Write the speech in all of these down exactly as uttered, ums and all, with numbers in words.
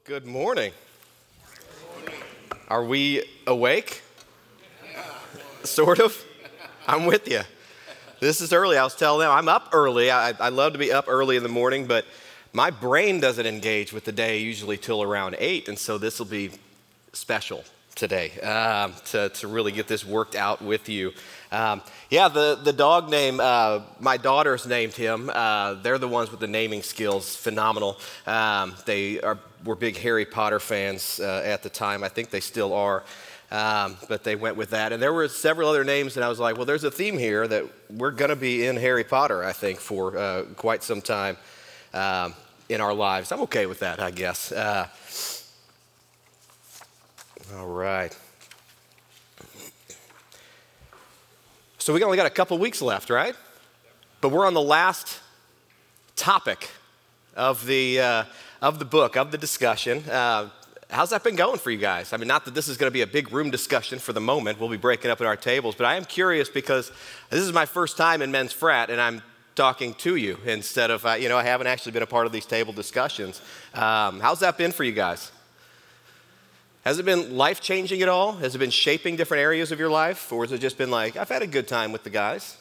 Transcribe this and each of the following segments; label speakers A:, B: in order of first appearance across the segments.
A: Well, good morning. Are we awake? Sort of. I'm with you. This is early. I was telling them I'm up early. I, I love to be up early in the morning, but my brain doesn't engage with the day usually till around eight, and so this will be special today um, to, to really get this worked out with you. Um, yeah, the, the dog name, uh, my daughters named him. Uh, they're the ones with the naming skills, phenomenal. Um, they are were big Harry Potter fans uh, at the time. I think they still are, um, but they went with that. And there were several other names, and I was like, well, there's a theme here that we're going to be in Harry Potter, I think, for uh, quite some time um, in our lives. I'm okay with that, I guess. Uh, all right. So we only got a couple weeks left, right? But we're on the last topic of the uh, of the book, of the discussion. Uh, how's that been going for you guys? I mean, not that this is going to be a big room discussion for the moment. We'll be breaking up at our tables, but I am curious because this is my first time in Men's Frat, and I'm talking to you instead of, uh, you know, I haven't actually been a part of these table discussions. Um, how's that been for you guys? Has it been life-changing at all? Has it been shaping different areas of your life? Or has it just been like, I've had a good time with the guys?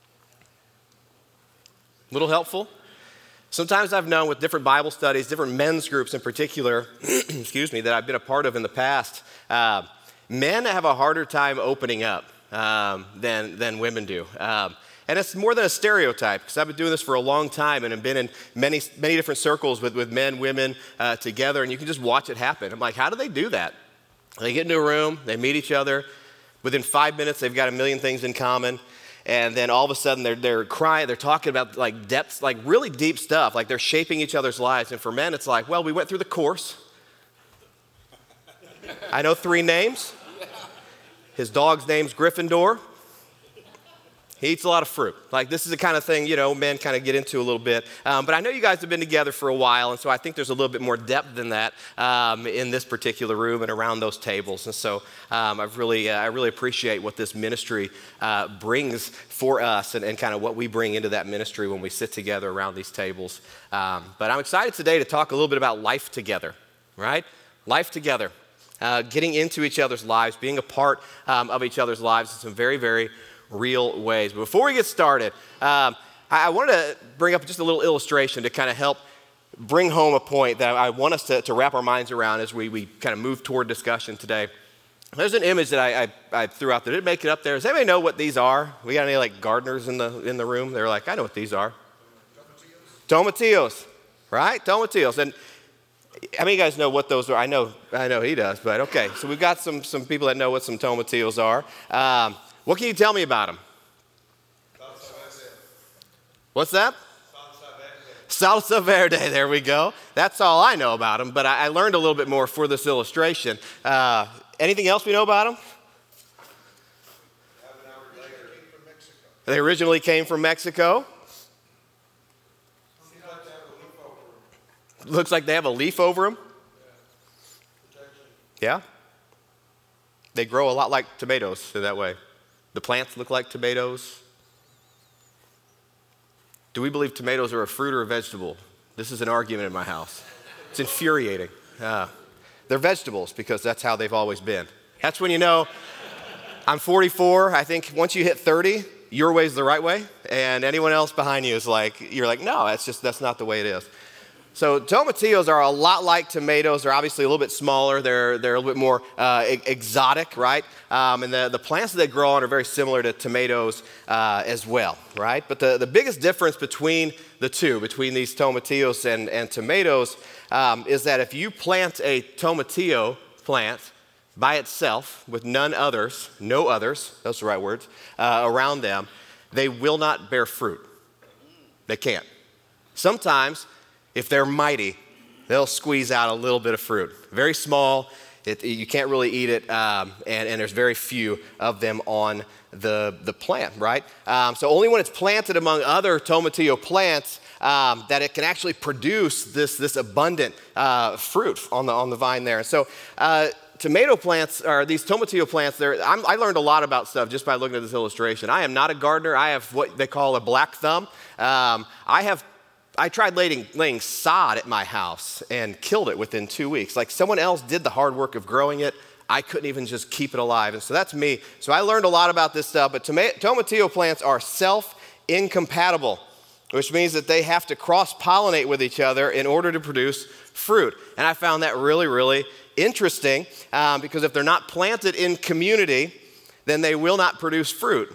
A: A little helpful? Sometimes I've known with different Bible studies, different men's groups in particular, excuse me, that I've been a part of in the past, uh, men have a harder time opening up um, than, than women do. Um, and it's more than a stereotype, because I've been doing this for a long time and have been in many, many different circles with, with men, women uh, together, and you can just watch it happen. I'm like, how do they do that? They get into a room, they meet each other. Within five minutes, they've got a million things in common. And then all of a sudden, they're, they're crying, they're talking about like depths, like really deep stuff, like they're shaping each other's lives. And for men, it's like, well, we went through the course. I know three names. His dog's name's Gryffindor. He eats a lot of fruit. Like, this is the kind of thing, you know, men kind of get into a little bit. Um, but I know you guys have been together for a while, and so I think there's a little bit more depth than that um, in this particular room and around those tables. And so um, I've really, uh, I really appreciate what this ministry uh, brings for us and, and kind of what we bring into that ministry when we sit together around these tables. Um, but I'm excited today to talk a little bit about life together, right? Life together, uh, getting into each other's lives, being a part um, of each other's lives in some very, very real ways. But before we get started, um, I, I wanted to bring up just a little illustration to kind of help bring home a point that I want us to, to wrap our minds around as we, we kind of move toward discussion today. There's an image that I, I, I threw out there. Did it make it up there? Does anybody know what these are? We got any like gardeners in the in the room? They're like, I know what these are. Tomatillos, right? Tomatillos. And how many of you guys know what those are? I know, I know he does, but okay. So we've got some some people that know what some tomatillos are. Um, What can you tell me about them? What's that? Salsa verde, there we go. That's all I know about them, but I, I learned a little bit more for this illustration. Uh, anything else we know about them? They originally came from Mexico. Looks like they have a leaf over them. Yeah? They grow a lot like tomatoes in that way. The plants look like tomatoes. Do we believe tomatoes are a fruit or a vegetable? This is an argument in my house. It's infuriating. Uh, they're vegetables because that's how they've always been. That's when you know, I'm forty-four. I think once you hit thirty, your way's the right way. And anyone else behind you is like, you're like, no, that's just, that's not the way it is. So tomatillos are a lot like tomatoes. They're obviously a little bit smaller. They're they're a little bit more uh, e- exotic, right? Um, and the, the plants that they grow on are very similar to tomatoes uh, as well, right? But the, the biggest difference between the two, between these tomatillos and, and tomatoes, um, is that if you plant a tomatillo plant by itself with none others, no others, those are the right words, uh, around them, they will not bear fruit. They can't. Sometimes, if they're mighty, they'll squeeze out a little bit of fruit. Very small, it, you can't really eat it, um, and, and there's very few of them on the, the plant, right? Um, so only when it's planted among other tomatillo plants um, that it can actually produce this, this abundant uh, fruit on the, on the vine there. So uh, tomato plants, or these tomatillo plants, I'm, I learned a lot about stuff just by looking at this illustration. I am not a gardener. I have what they call a black thumb. Um, I have I tried laying, laying sod at my house and killed it within two weeks. Like someone else did the hard work of growing it. I couldn't even just keep it alive. And so that's me. So I learned a lot about this stuff, but toma- tomatillo plants are self-incompatible, which means that they have to cross-pollinate with each other in order to produce fruit. And I found that really, really interesting um, because if they're not planted in community, then they will not produce fruit.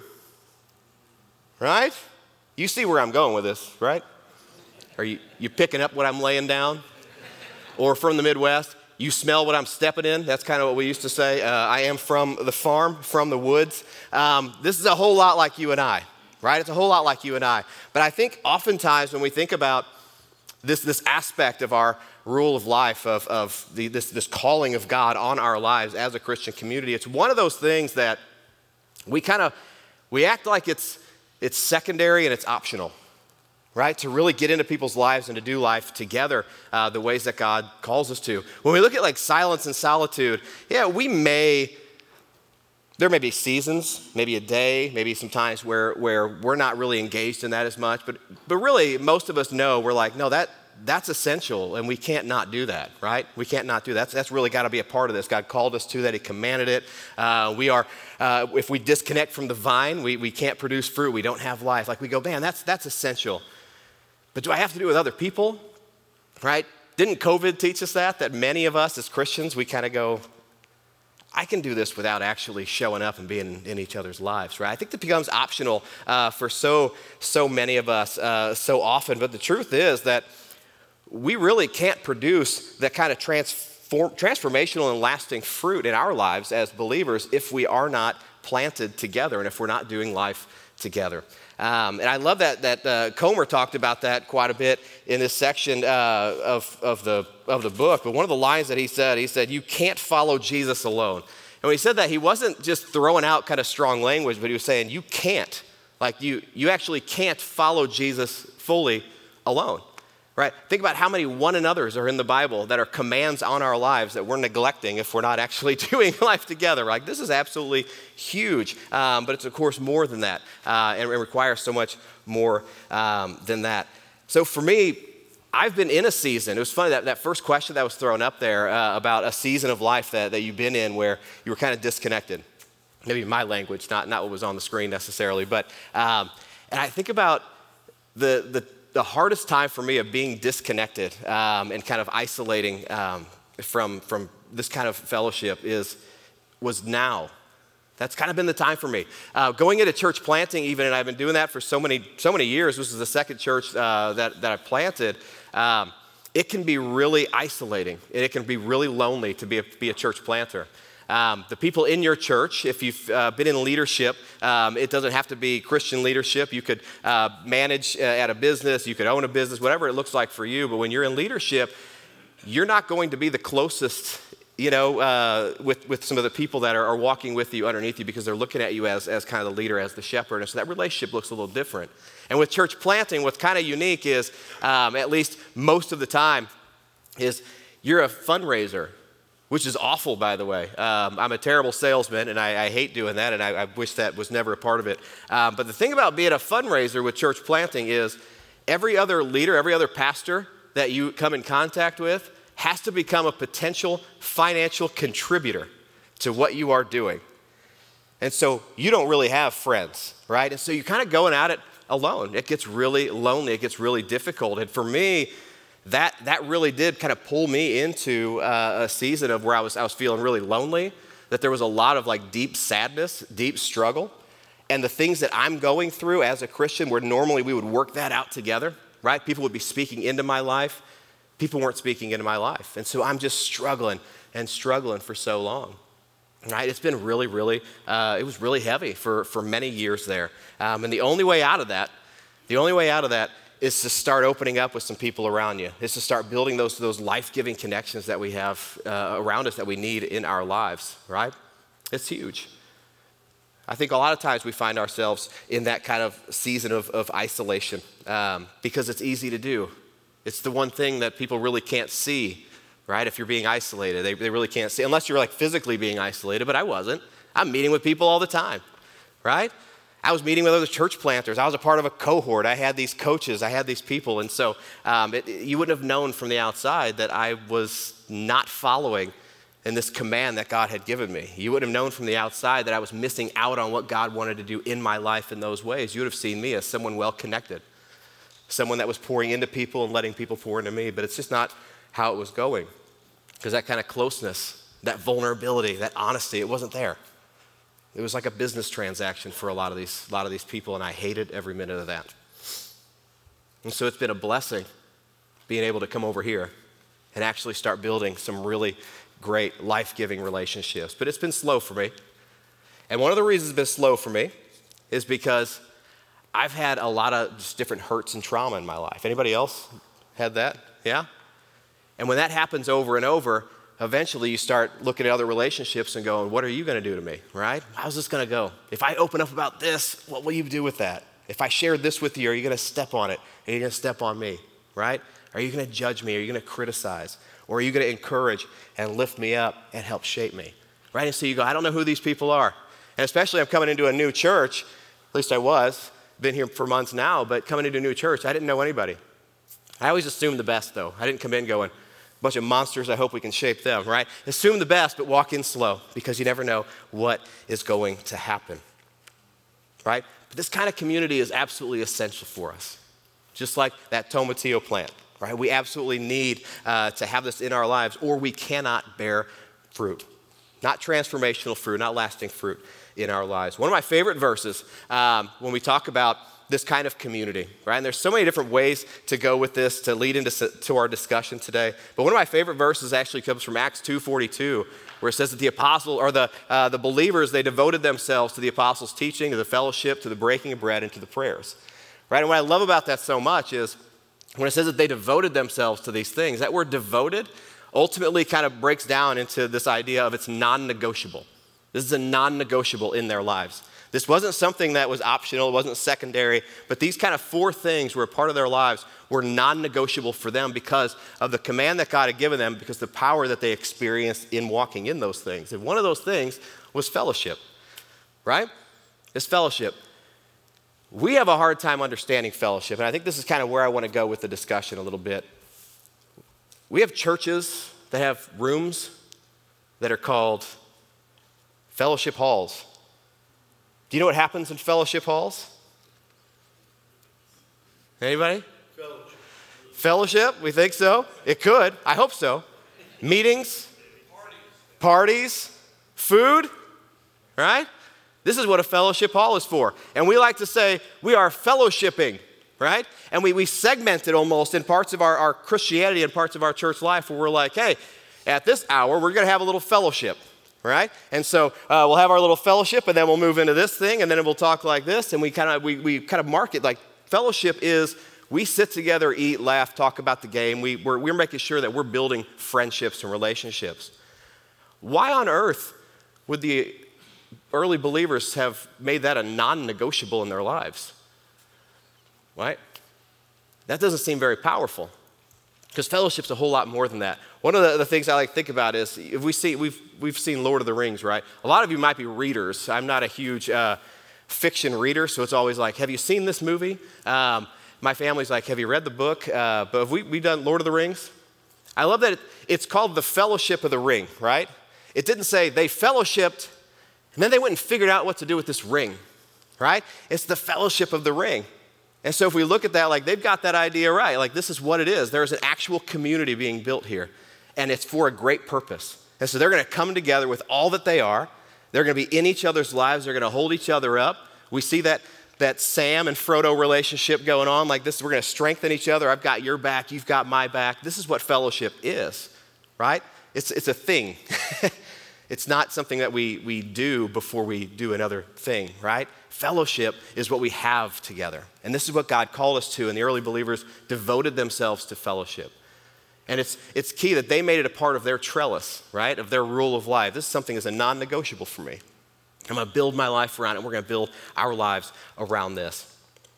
A: Right? You see where I'm going with this, right? Are you, you picking up what I'm laying down? Or from the Midwest, you smell what I'm stepping in? That's kind of what we used to say. Uh, I am from the farm, from the woods. Um, this is a whole lot like you and I, right? It's a whole lot like you and I. But I think oftentimes when we think about this, this aspect of our rule of life, of, of the, this, this calling of God on our lives as a Christian community, it's one of those things that we kind of, we act like it's, it's secondary and it's optional. Right? To really get into people's lives and to do life together uh, the ways that God calls us to. When we look at like silence and solitude, yeah, we may, there may be seasons, maybe a day, maybe some times where, where we're not really engaged in that as much, but, but really most of us know we're like, no, that that's essential and we can't not do that, right? We can't not do that. That's, that's really got to be a part of this. God called us to that. He commanded it. Uh, we are, uh, if we disconnect from the vine, we, we can't produce fruit. We don't have life. Like we go, man, that's, that's essential. But do I have to do it with other people, right? Didn't COVID teach us that? That many of us as Christians, we kind of go, I can do this without actually showing up and being in each other's lives, right? I think that becomes optional uh, for so, so many of us uh, so often. But the truth is that we really can't produce that kind of transform, transformational and lasting fruit in our lives as believers if we are not planted together and if we're not doing life together. Um, and I love that that uh, Comer talked about that quite a bit in this section uh, of, of, the, of the book. But one of the lines that he said, he said, you can't follow Jesus alone. And when he said that, he wasn't just throwing out kind of strong language, but he was saying you can't. Like you, you actually can't follow Jesus fully alone. Right? Think about how many one another's are in the Bible that are commands on our lives that we're neglecting if we're not actually doing life together. Like this is absolutely huge, um, but it's of course more than that, uh, and it requires so much more um, than that. So for me, I've been in a season. It was funny that that first question that was thrown up there uh, about a season of life that, that you've been in where you were kind of disconnected. Maybe my language, not not what was on the screen necessarily, but um, and I think about the the. The hardest time for me of being disconnected um, and kind of isolating um, from, from this kind of fellowship is, was now. That's kind of been the time for me. Uh, going into church planting even, and I've been doing that for so many, so many years. This is the second church uh, that, that I planted. Um, it can be really isolating and it can be really lonely to be a, be a church planter. Um, the people in your church, if you've uh, been in leadership, um, it doesn't have to be Christian leadership. You could uh, manage uh, at a business, you could own a business, whatever it looks like for you. But when you're in leadership, you're not going to be the closest, you know, uh, with, with some of the people that are, are walking with you underneath you because they're looking at you as, as kind of the leader, as the shepherd. And so that relationship looks a little different. And with church planting, what's kind of unique is, um, at least most of the time, is you're a fundraiser. Which is awful, by the way. Um, I'm a terrible salesman, and I, I hate doing that, and I, I wish that was never a part of it. Um, but the thing about being a fundraiser with church planting is every other leader, every other pastor that you come in contact with has to become a potential financial contributor to what you are doing. And so you don't really have friends, right? And so you're kind of going at it alone. It gets really lonely. It gets really difficult. And for me, That that really did kind of pull me into uh, a season of where I was I was feeling really lonely, that there was a lot of like deep sadness, deep struggle, and the things that I'm going through as a Christian, where normally we would work that out together, right? People would be speaking into my life. People weren't speaking into my life, and so I'm just struggling and struggling for so long. Right? It's been really, really, uh, it was really heavy for for many years there, um, and the only way out of that, the only way out of that. is to start opening up with some people around you. Is to start building those, those life-giving connections that we have uh, around us that we need in our lives, right? It's huge. I think a lot of times we find ourselves in that kind of season of, of isolation um, because it's easy to do. It's the one thing that people really can't see, right? If you're being isolated, they, they really can't see, unless you're like physically being isolated, but I wasn't. I'm meeting with people all the time, right? I was meeting with other church planters. I was a part of a cohort. I had these coaches. I had these people. And so um, it, you wouldn't have known from the outside that I was not following in this command that God had given me. You wouldn't have known from the outside that I was missing out on what God wanted to do in my life in those ways. You would have seen me as someone well-connected, someone that was pouring into people and letting people pour into me. But it's just not how it was going, because that kind of closeness, that vulnerability, that honesty, it wasn't there. It was like a business transaction for a lot of these, a lot of these people, and I hated every minute of that. And so it's been a blessing being able to come over here and actually start building some really great, life-giving relationships. But it's been slow for me. And one of the reasons it's been slow for me is because I've had a lot of just different hurts and trauma in my life. Anybody else had that? Yeah? And when that happens over and over, eventually you start looking at other relationships and going, what are you going to do to me, right? How's this going to go? If I open up about this, what will you do with that? If I shared this with you, are you going to step on it? Are you going to step on me, right? Are you going to judge me? Are you going to criticize? Or are you going to encourage and lift me up and help shape me, right? And so you go, I don't know who these people are. And especially I'm coming into a new church, at least I was, been here for months now, but coming into a new church, I didn't know anybody. I always assumed the best, though. I didn't come in going, a bunch of monsters, I hope we can shape them, right? Assume the best, but walk in slow, because you never know what is going to happen, right? But this kind of community is absolutely essential for us, just like that tomatillo plant, right? We absolutely need uh, to have this in our lives, or we cannot bear fruit. Not transformational fruit, not lasting fruit in our lives. One of my favorite verses um, when we talk about this kind of community, right? And there's so many different ways to go with this to lead into to our discussion today. But one of my favorite verses actually comes from Acts two forty-two, where it says that the apostle or the uh, the believers, they devoted themselves to the apostles' teaching, to the fellowship, to the breaking of bread, and to the prayers, right? And what I love about that so much is when it says that they devoted themselves to these things, that word devoted ultimately kind of breaks down into this idea of it's non-negotiable. This is a non-negotiable in their lives. This wasn't something that was optional, it wasn't secondary, but these kind of four things were a part of their lives were non-negotiable for them because of the command that God had given them, because the power that they experienced in walking in those things. And one of those things was fellowship, right? It's fellowship. We have a hard time understanding fellowship, and I think this is kind of where I want to go with the discussion a little bit. We have churches that have rooms that are called fellowship halls. Do you know what happens in fellowship halls? Anybody? Fellowship. Fellowship? We think so? It could. I hope so. Meetings, parties, parties, food, right? This is what a fellowship hall is for. And we like to say we are fellowshipping, right? And we, we segment it almost in parts of our, our Christianity and parts of our church life where we're like, hey, at this hour, we're going to have a little fellowship, right? And so uh, we'll have our little fellowship, and then we'll move into this thing, and then we'll talk like this, and we kind of we, we kind of mark it like fellowship is we sit together, eat, laugh, talk about the game. We, we're, we're making sure that we're building friendships and relationships. Why on earth would the early believers have made that a non-negotiable in their lives? Right? That doesn't seem very powerful, because fellowship's a whole lot more than that. One of the, the things I like to think about is if we see we've we've seen Lord of the Rings, right? A lot of you might be readers. I'm not a huge uh, fiction reader, so it's always like, have you seen this movie? Um, my family's like, have you read the book? Uh, but have we we done Lord of the Rings? I love that it, it's called the Fellowship of the Ring, right? It didn't say they fellowshipped and then they went and figured out what to do with this ring, right? It's the Fellowship of the Ring. And so if we look at that, like they've got that idea right. Like this is what it is. There's an actual community being built here, and it's for a great purpose. And so they're going to come together with all that they are. They're going to be in each other's lives. They're going to hold each other up. We see that that Sam and Frodo relationship going on like this. We're going to strengthen each other. I've got your back. You've got my back. This is what fellowship is, right? It's it's a thing. It's not something that we, we do before we do another thing, right? Fellowship is what we have together. And this is what God called us to, and the early believers devoted themselves to fellowship. And it's it's key that they made it a part of their trellis, right, of their rule of life. This is something that's a non-negotiable for me. I'm going to build my life around it, and we're going to build our lives around this.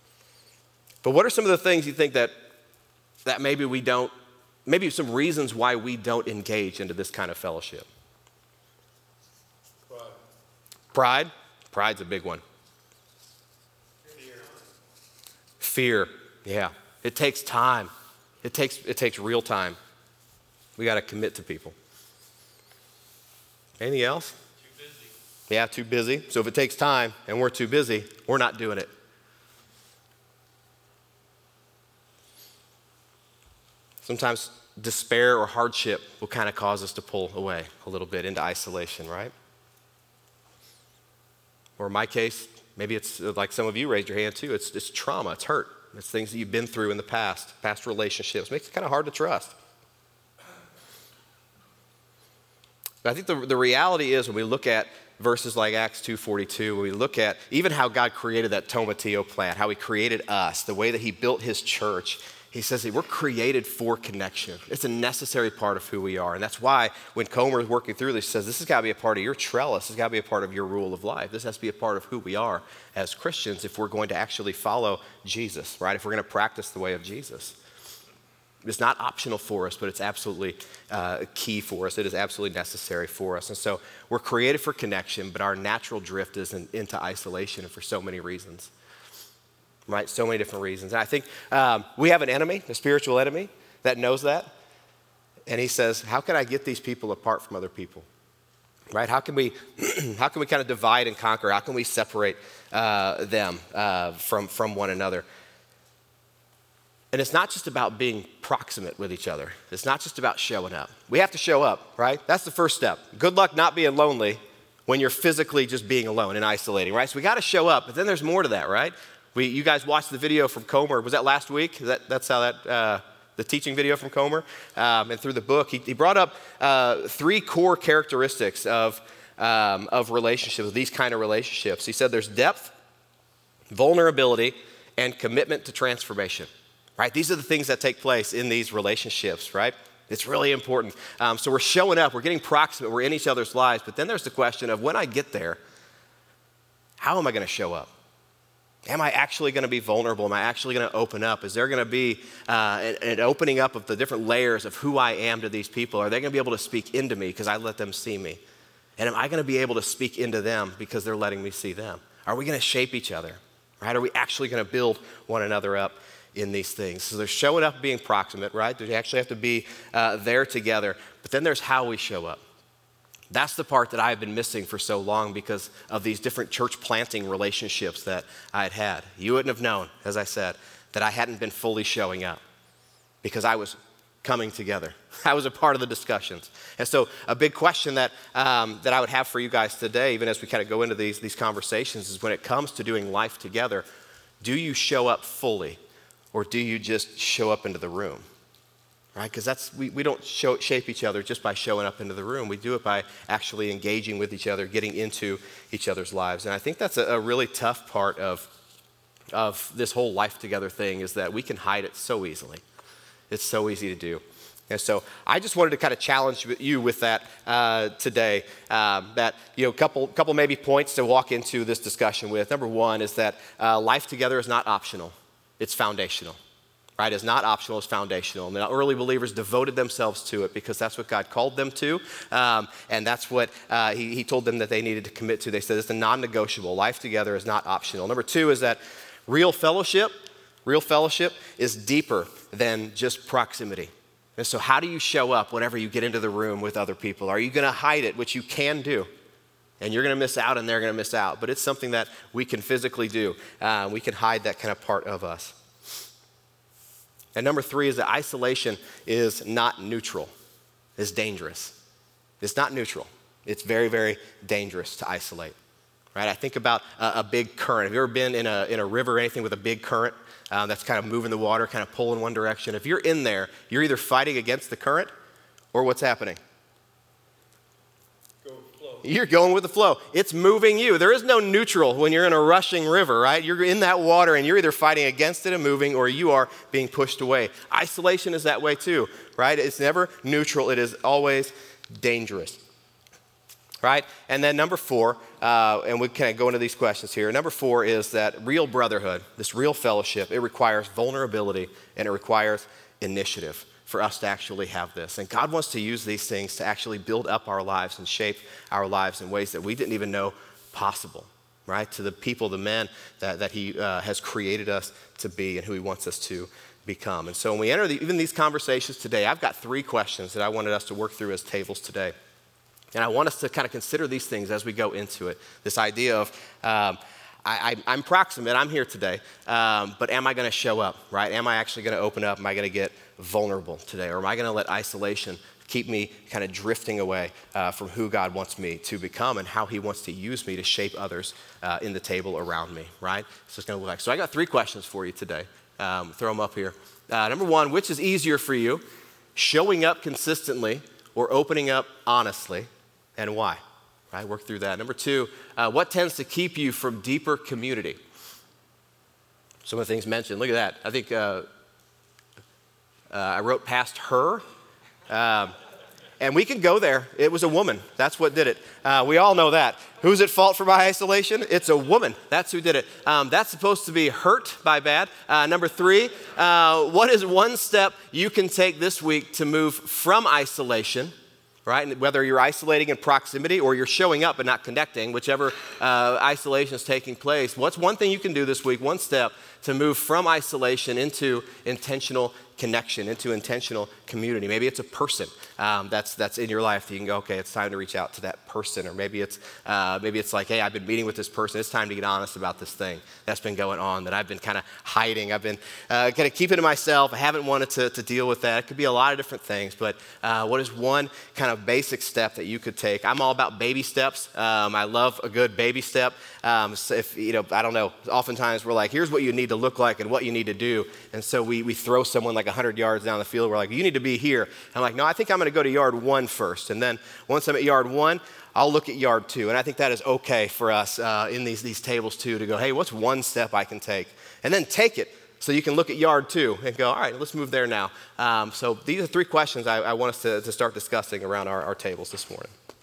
A: But what are some of the things you think that that maybe we don't, maybe some reasons why we don't engage into this kind of fellowship? Pride. Pride's a big one. Fear, yeah. It takes time. It takes, it takes real time. We got to commit to people. Anything else?
B: Too busy.
A: Yeah, too busy. So if it takes time and we're too busy, we're not doing it. Sometimes despair or hardship will kind of cause us to pull away a little bit into isolation, right? Or in my case, maybe it's like some of you raised your hand too. It's, it's trauma, it's hurt. It's things that you've been through in the past, past relationships. Makes it kind of hard to trust. But I think the, the reality is when we look at verses like Acts two forty-two, when we look at even how God created that Tomatio plant, how he created us, the way that he built his church, he says that we're created for connection. It's a necessary part of who we are. And that's why when Comer is working through this, he says this has got to be a part of your trellis. This has got to be a part of your rule of life. This has to be a part of who we are as Christians if we're going to actually follow Jesus, right? If we're going to practice the way of Jesus. It's not optional for us, but it's absolutely uh, key for us. It is absolutely necessary for us. And so we're created for connection, but our natural drift is in, into isolation for so many reasons. Right? So many different reasons. And I think um, we have an enemy, a spiritual enemy, that knows that. And he says, how can I get these people apart from other people? Right? How can we, how can we kind of divide and conquer? How can we separate uh, them uh, from, from one another? And it's not just about being proximate with each other. It's not just about showing up. We have to show up, right? That's the first step. Good luck not being lonely when you're physically just being alone and isolating, right? So we got to show up, but then there's more to that, right? We, you guys watched the video from Comer. Was that last week? That, that's how that, uh, the teaching video from Comer. Um, and through the book, he, he brought up uh, three core characteristics of, um, of relationships, these kind of relationships. He said there's depth, vulnerability, and commitment to transformation, right? These are the things that take place in these relationships, right? It's really important. Um, so we're showing up, we're getting proximate, we're in each other's lives, but then there's the question of when I get there, how am I going to show up? Am I actually going to be vulnerable? Am I actually going to open up? Is there going to be uh, an, an opening up of the different layers of who I am to these people? Are they going to be able to speak into me because I let them see me? And am I going to be able to speak into them because they're letting me see them? Are we going to shape each other? Right? Are we actually going to build one another up in these things? So there's showing up being proximate, right? They actually have to be uh, there together. But then there's how we show up. That's the part that I've been missing for so long because of these different church planting relationships that I had had. You wouldn't have known, as I said, that I hadn't been fully showing up because I was coming together. I was a part of the discussions. And so a big question that, um, that I would have for you guys today, even as we kind of go into these, these conversations, is when it comes to doing life together, do you show up fully or do you just show up into the room? Right? Because that's we, we don't show, shape each other just by showing up into the room. We do it by actually engaging with each other, getting into each other's lives. And I think that's a, a really tough part of, of this whole life together thing is that we can hide it so easily. It's so easy to do. And so I just wanted to kind of challenge you with that uh, today, um, that, you know, a couple, couple maybe points to walk into this discussion with. Number one is that uh, life together is not optional. It's foundational. Right, it's not optional, it's foundational. And the early believers devoted themselves to it because that's what God called them to. Um, and that's what uh, he, he told them that they needed to commit to. They said it's a non-negotiable. Life together is not optional. Number two is that real fellowship, real fellowship is deeper than just proximity. And so how do you show up whenever you get into the room with other people? Are you going to hide it, which you can do? And you're going to miss out and they're going to miss out. But it's something that we can physically do. Uh, we can hide that kind of part of us. And number three is that isolation is not neutral. It's dangerous. It's not neutral. It's very, very dangerous to isolate. Right? I think about a, a big current. Have you ever been in a, in a river or anything with a big current uh, that's kind of moving the water, kind of pulling one direction? If you're in there, you're either fighting against the current or what's happening? You're going with the flow. It's moving you. There is no neutral when you're in a rushing river, right? You're in that water and you're either fighting against it and moving or you are being pushed away. Isolation is that way too, right? It's never neutral. It is always dangerous, right? And then number four, uh, and we kind of go into these questions here. Number four is that real brotherhood, this real fellowship, it requires vulnerability and it requires initiative for us to actually have this. And God wants to use these things to actually build up our lives and shape our lives in ways that we didn't even know possible, right? To the people, the men that, that he uh, has created us to be and who he wants us to become. And so when we enter the, even these conversations today, I've got three questions that I wanted us to work through as tables today. And I want us to kind of consider these things as we go into it. This idea of, um, I, I, I'm proximate, I'm here today, um, but am I going to show up, right? Am I actually going to open up? Am I going to get vulnerable today? Or am I going to let isolation keep me kind of drifting away uh, from who God wants me to become and how he wants to use me to shape others uh, in the table around me, right? So it's going to look like. So I got three questions for you today. Um, throw them up here. Uh, number one, which is easier for you, showing up consistently or opening up honestly, and why? Right, work through that. Number two, uh, what tends to keep you from deeper community? Some of the things mentioned. Look at that. I think uh, uh, I wrote past her. Um, and we can go there. It was a woman. That's what did it. Uh, we all know that. Who's at fault for my isolation? It's a woman. That's who did it. Um, that's supposed to be hurt by bad. Uh, number three, uh, what is one step you can take this week to move from isolation, right? And whether you're isolating in proximity or you're showing up and not connecting, whichever uh, isolation is taking place, what's one thing you can do this week, one step to move from isolation into intentional connection, into intentional community? Maybe it's a person um, that's that's in your life that you can go, okay, it's time to reach out to that person. Or maybe it's uh, maybe it's like, hey, I've been meeting with this person. It's time to get honest about this thing that's been going on that I've been kind of hiding. I've been uh, kind of keeping to myself. I haven't wanted to, to deal with that. It could be a lot of different things, but uh, what is one kind of basic step that you could take? I'm all about baby steps. Um, I love a good baby step. Um, so if, you know, I don't know, oftentimes we're like, here's what you need to look like and what you need to do. And so we we throw someone like one hundred yards down the field. We're like, you need to be here. I'm like, no, I think I'm going to go to yard one first. And then once I'm at yard one, I'll look at yard two. And I think that is okay for us uh, in these, these tables too, to go, hey, what's one step I can take? And then take it so you can look at yard two and go, all right, let's move there now. Um, so these are three questions I, I want us to, to start discussing around our, our tables this morning.